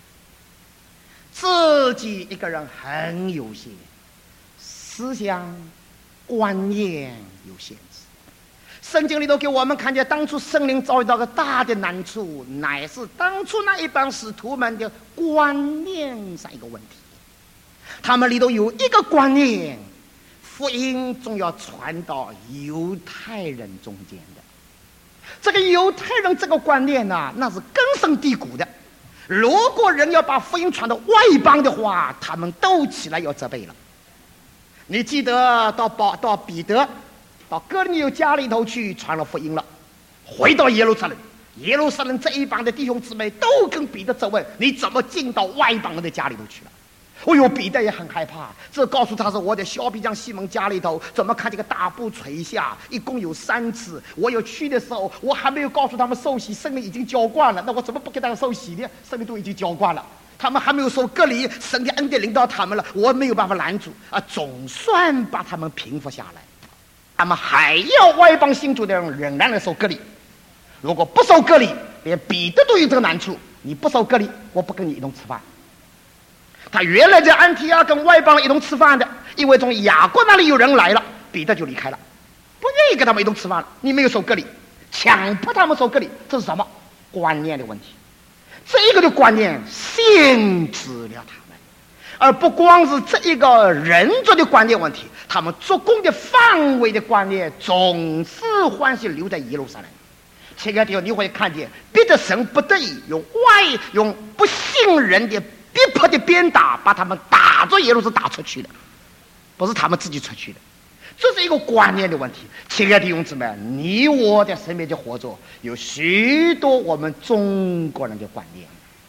自己一个人很有限，思想观念有限制。圣经里头给我们看见，当初圣灵遭遇到个大的难处，乃是当初那一帮使徒们的观念上一个问题。他们里头有一个观念，福音总要传到犹太人中间的。这个犹太人这个观念啊，那是根深蒂固的。如果人要把福音传到外邦的话，他们都起来要责备了。你记得到彼得到哥尼流家里头去传了福音了，回到耶路撒冷，耶路撒冷这一帮的弟兄姊妹都跟彼得责问，你怎么进到外邦人的家里头去了？哦呦，彼得也很害怕，这告诉他说，我在小皮匠西门家里头怎么看这个大布垂下，一共有3次，我有去的时候我还没有告诉他们受洗，圣灵已经浇灌了，那我怎么不给他们受洗呢？圣灵都已经浇灌了。 他们还没有受隔离，神的恩典领导他们了，我没有办法拦阻啊，总算把他们平复下来。他们还要外邦信徒的人仍然来受隔离。如果不受隔离，连彼得都有这个难处，你不受隔离，我不跟你一同吃饭。他原来在安提阿跟外邦人一同吃饭的，因为从雅各那里有人来了，彼得就离开了，不愿意跟他们一同吃饭了。你没有受隔离，强迫他们受隔离，这是什么观念的问题？这一个的观念限制了他们，而不光是这一个人做的观念问题，他们做工的范围的观念总是欢喜留在耶路撒冷。亲爱的弟兄，你会看见逼得神不得已用不信人的逼迫的鞭打，把他们打着耶路是打出去的，不是他们自己出去的。这是一个观念的问题。亲爱的弟兄姊妹，你我在身边的活着有许多我们中国人的观念。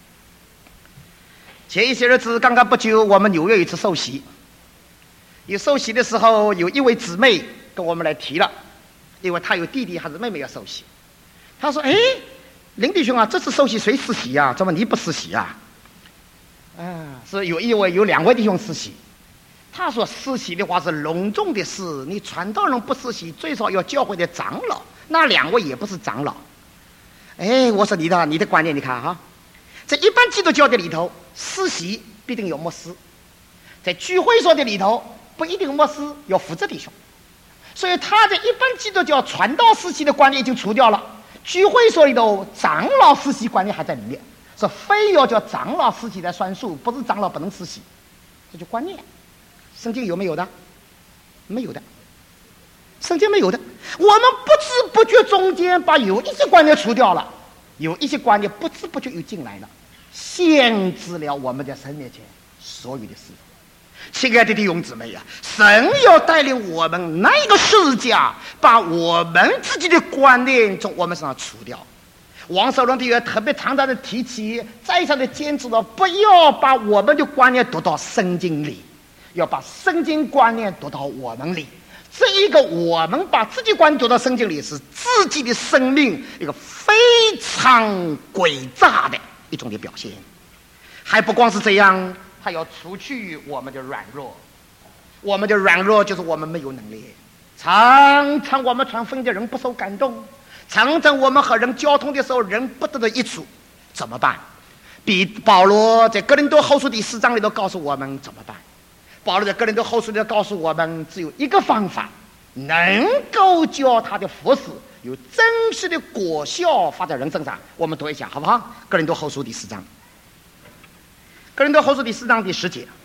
前一些日子刚刚不久，我们纽约有一次受洗，受洗的时候有一位姊妹跟我们来提了，因为她有弟弟还是妹妹要受洗。她说：“哎，林弟兄啊，这次受洗谁施洗啊？怎么你不施洗啊？”是有两位弟兄施洗。他说施洗的话是隆重的事，你传道人不施洗，最少要教会的长老，那两位也不是长老。我说你的观念，你看哈，在一般基督教的里头，施洗必定有牧师；在聚会所的里头，不一定牧师，有负责弟兄。所以他在一般基督教传道施洗的观念已经除掉了，聚会所里头长老施洗观念还在里面，说非要叫长老施洗才算数，不是长老不能施洗，这就观念。圣经有没有的？没有的，圣经没有的。我们不知不觉中间把有一些观念除掉了，有一些观念不知不觉又进来了，限制了我们在神面前所有的事。亲爱的弟兄姊妹啊，神要带领我们那一个世家，把我们自己的观念从我们身上除掉。王守仁也特别常常的提起，再三的坚持了，不要把我们的观念读到圣经里，要把圣经观念读到我们里。这一个我们把自己观念读到圣经里，是自己的生命一个非常诡诈的一种的表现。还不光是这样，他要除去我们的软弱。我们的软弱就是我们没有能力，常常我们传福音的人不受感动，常常我们和人交通的时候人不得到益处，怎么办？保罗在哥林多后书第4章里头告诉我们怎么办。保罗在哥林多后书里告诉我们，只有一个方法能够叫他的服事有真实的果效发在人身上。我们读一下好不好？哥林多后书第4章，哥林多后书第4章第10节，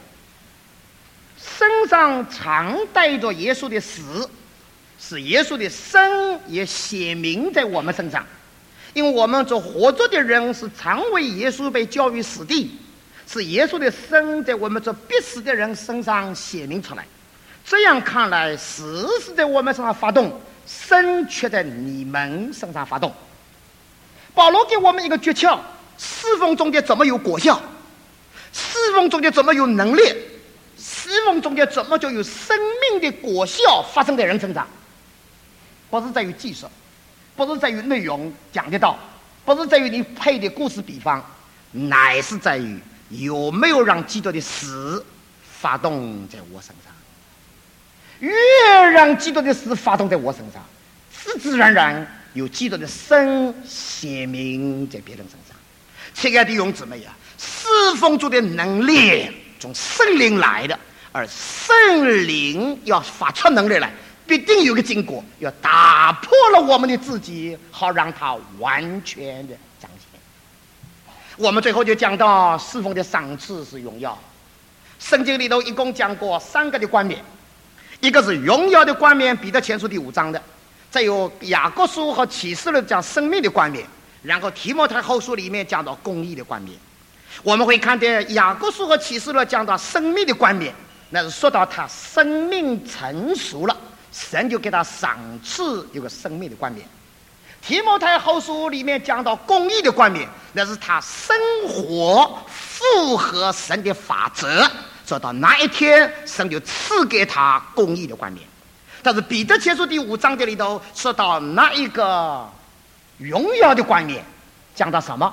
身上常带着耶稣的死，使耶稣的生也显明在我们身上，因为我们做活着的人是常为耶稣被交于死地，是耶稣的生在我们这必死的人身上显明出来。这样看来，死是在我们身上发动，生却在你们身上发动。保罗给我们一个诀窍：侍奉中间怎么有果效？侍奉中间怎么有能力？侍奉中间怎么就有生命的果效发生在人身上？不是在于技术，不是在于内容讲得到，不是在于你配的故事比方，乃是在于有没有让基督的死发动在我身上。越让基督的死发动在我身上，自自然然有基督的生显明在别人身上。亲爱的弟兄姊妹啊，侍奉主的能力从圣灵来的，而圣灵要发出能力来，必定有个经过，要打破了我们的自己，好让它完全的彰显。我们最后就讲到侍奉的赏赐是荣耀。圣经里头一共讲过3个的冠冕，一个是荣耀的冠冕，彼得前书第5章的，再有雅各书和启示录讲生命的冠冕，然后提摩太后书里面讲到公义的冠冕。我们会看见雅各书和启示录讲到生命的冠冕，那是说到他生命成熟了，神就给他赏赐有个生命的冠冕。提摩太后书里面讲到公义的冠冕，那是他生活符合神的法则，说到那一天神就赐给他公义的冠冕。但是彼得前书第5章这里头说到那一个荣耀的冠冕，讲到什么？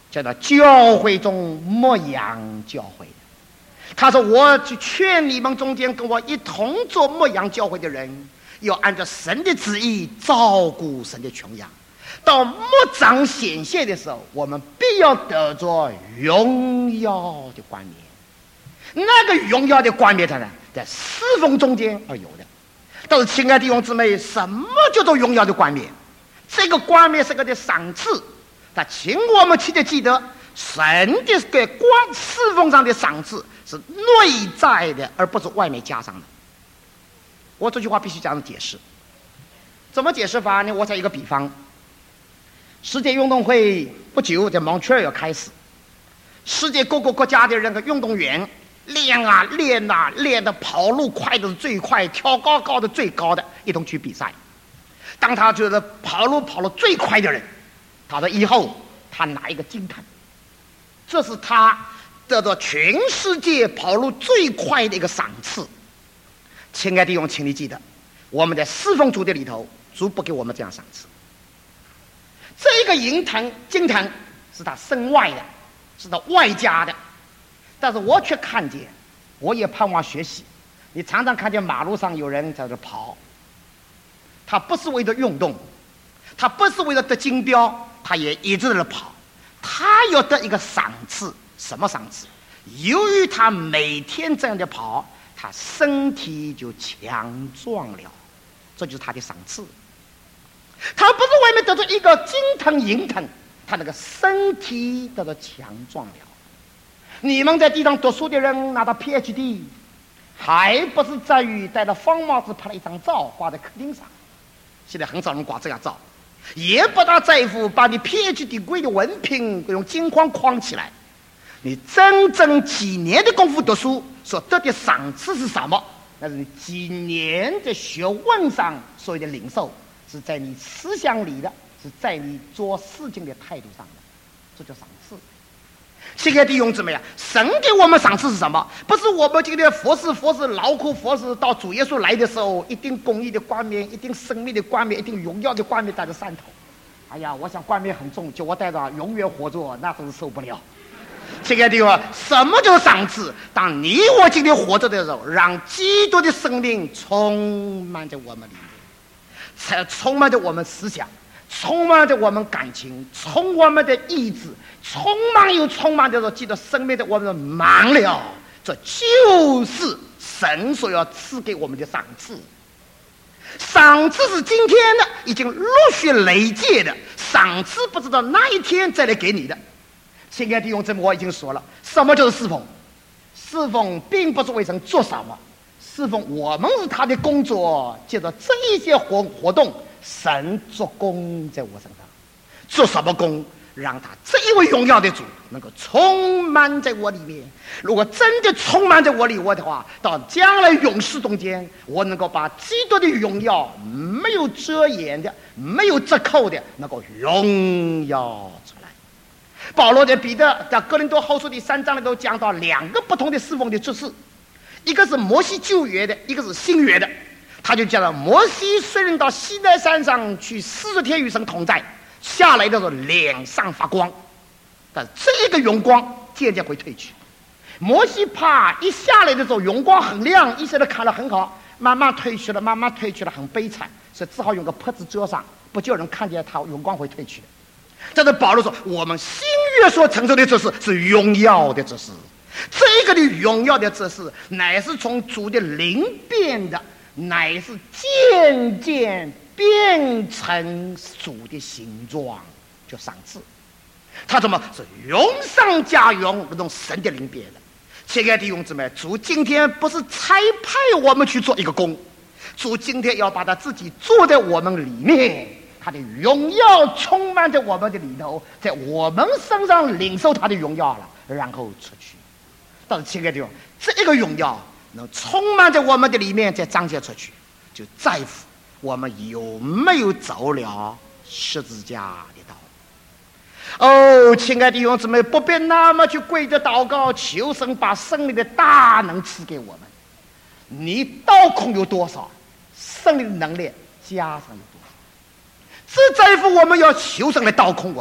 叫做教会中牧养教会。他说：“我去劝你们中间跟我一同做牧养教会的人，要按照神的旨意照顾神的群羊。到牧长显现的时候，我们必要得着荣耀的冠冕。那个荣耀的冠冕呢，在侍奉中间而有的。但是，亲爱的弟兄姊妹，什么叫做荣耀的冠冕？这个冠冕是个的赏赐。他请我们切切记得，神的给侍奉上的赏赐是内在的，而不是外面加上的。我这句话必须这样解释。怎么解释法呢？我讲一个比方。世界运动会不久在蒙特利尔要开始，世界各个国家的人和运动员练啊练啊练的，跑路快的是最快，跳高高的最高的，一同去比赛。当他觉得跑路跑得最快的人，他说以后他拿一个金坛，这是他得到全世界跑路最快的一个赏赐。亲爱的弟兄，请你记得，我们在侍奉主的里头，主不给我们这样赏赐。这个银藤金藤是他身外的，是他外加的，但是我却看见，我也盼望学习。你常常看见马路上有人在这跑，他不是为了运动，他不是为了得金标，他也一直在那跑。他要得一个赏赐，什么赏赐？由于他每天这样的跑，他身体就强壮了，这就是他的赏赐。他不是外面得到一个金藤银藤，他那个身体得到强壮了。你们在地上读书的人拿到 PhD， 还不是在于戴了方帽子拍了一张照挂在客厅上，现在很少人挂这样照，也不大在乎把你 PhD 贵的文凭用金框框起来。你真正几年的功夫读书所得的赏赐是什么？那是你几年的学问上所有的领受，是在你思想里的，是在你做事情的态度上的，这叫赏赐。亲爱的弟兄姊妹啊，神给我们赏赐是什么？不是我们今天服侍劳苦服侍，到主耶稣来的时候，一定公义的冠冕，一定生命的冠冕，一定荣耀的冠冕带着山头。哎呀，我想冠冕很重，叫我带着永远活着，那真是受不了。亲爱的弟兄，什么叫赏赐？当你我今天活着的时候，让基督的生命充满在我们里面，才充满着我们思想，充满着我们感情，充满我们的意志，充满着基督生命的我们满了。这就是神所要赐给我们的赏赐。赏赐是今天的，已经陆续累积的，赏赐不知道哪一天再来给你的。亲爱的弟兄姊妹，我已经说了，什么就是侍奉？侍奉并不是为神做什么，侍奉我们是他的工作，借着这一些活动，神做工在我身上。做什么工？让他这一位荣耀的主能够充满在我里面。如果真的充满在我里的话，到将来永世中间，我能够把基督的荣耀没有遮掩的，没有折扣的，能够荣耀出来。保罗的彼得在哥林多后书第3章里头讲到两个不同的侍奉的姿势，一个是摩西旧约的，一个是新约的。他就讲了，摩西虽然到西奈山上去40天与神同在，下来的时候脸上发光，但是这个荣光渐渐会褪去。摩西怕一下来的时候荣光很亮，一下子看了很好，慢慢褪去了，很悲惨，所以只好用个帕子遮上，不叫人看见他荣光会褪去的。但是保罗说，我们新约所承受的姿势是荣耀的姿势，这个的荣耀的姿势乃是从主的灵变的，乃是渐渐变成主的形状，就赏赐。他怎么是荣上加荣，那种神的灵变的。亲爱的弟兄姊妹，主今天不是差派我们去做一个工，主今天要把他自己做在我们里面，他的荣耀充满在我们的里头，在我们身上领受他的荣耀了，然后出去。但是亲爱的弟兄，这一个荣耀能充满在我们的里面，再彰显出去，就在乎我们有没有走了十字架的道路。哦，亲爱的弟兄姊妹，不必那么去跪着祷告，求神把圣灵的大能赐给我们。你刀孔有多少，圣灵的能力加上有多少，只在乎我们要求神来刀孔我们。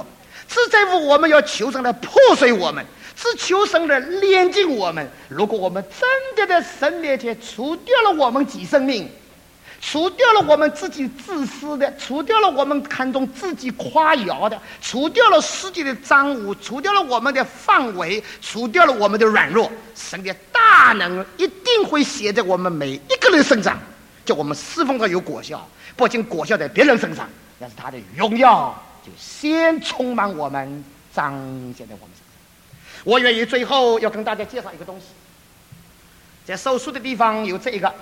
只在乎我们要求神来破碎我们，只求神来炼净我们。如果我们真的在神面前除掉了我们己生命，除掉了我们自己自私的，除掉了我们看重自己夸耀的，除掉了世界的脏污，除掉了我们的范围，除掉了我们的软弱，神的大能一定会写在我们每一个人身上，叫我们侍奉上有果效，不仅果效在别人身上，但是他的荣耀就先充满我们，彰显在我们身上。我愿意最后要跟大家介绍一个东西，在手书的地方有这个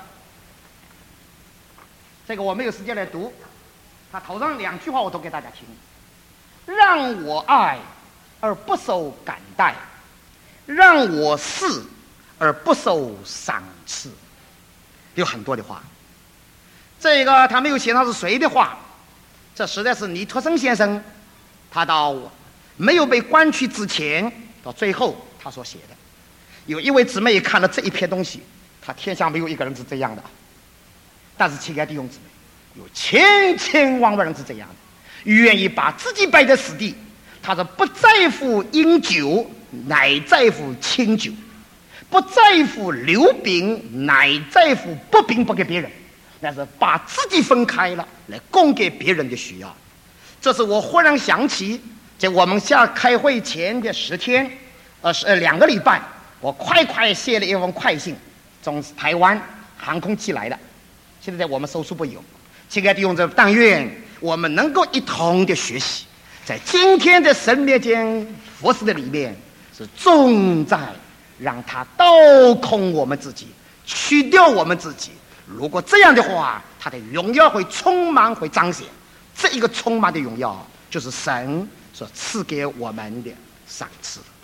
我没有时间来读，他头上2句话我都给大家听：让我爱而不受感戴，让我侍而不受赏赐。有很多的话，这个他没有写上是谁的话，这实在是尼托生先生他到没有被关去之前到最后他所写的。有一位姊妹看了这一篇东西，他天下没有一个人是这样的，但是亲爱的弟兄姊妹，有千千万万人是这样的，愿意把自己摆在死地，他是不在乎饮酒，乃在乎清酒；不在乎留饼，乃在乎不饼不给别人，但是把自己分开了，来供给别人的需要。这是我忽然想起，在我们开会前的10天，2个礼拜，我快写了一封快信，从台湾航空寄来的，现在在我们手书部有。亲爱的弟兄姊妹，但愿我们能够一同的学习，在今天的神面前服侍的里面，是重在让他倒空我们自己，去掉我们自己。如果这样的话，他的荣耀会充满，会彰显。这一个充满的荣耀，就是神所赐给我们的赏赐。